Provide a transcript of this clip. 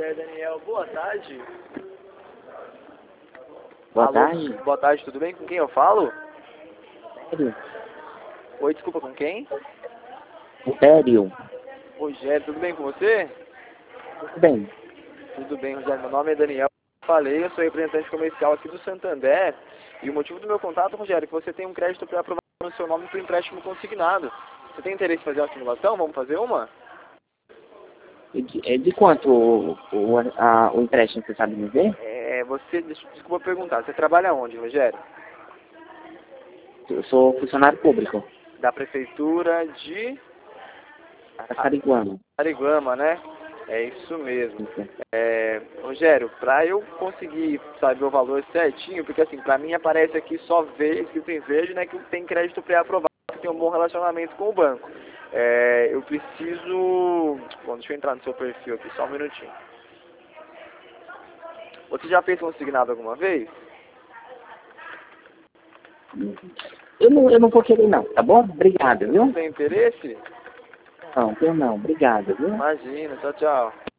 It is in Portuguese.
Daniel, boa tarde. Boa Alô, tarde. boa tarde, tudo bem? Com quem eu falo? Sério? Oi, desculpa, com quem? Sério? Rogério, tudo bem com você? Tudo bem. Tudo bem, Rogério, meu nome é Daniel. Falei, eu sou representante comercial aqui do Santander. E o motivo do meu contato, Rogério, é que você tem um crédito pré-aprovado no seu nome para o empréstimo consignado. Você tem interesse em fazer uma simulação? Vamos fazer uma? De quanto o empréstimo, você sabe me dizer? Desculpa perguntar, você trabalha onde, Rogério? Eu sou funcionário público. Da prefeitura de Araçariguama. Araguama, né? É isso mesmo. Isso. Rogério, para eu conseguir saber o valor certinho, porque assim, para mim aparece aqui só escrito em verde, né, que tem crédito pré-aprovado, que tem um bom relacionamento com o banco. Eu preciso... Bom, deixa eu entrar no seu perfil aqui, só um minutinho. Você já fez consignado alguma vez? Eu não vou querer não, tá bom? Obrigado, viu? Tem interesse? Não, eu não. Obrigado, viu? Imagina, tchau, tchau.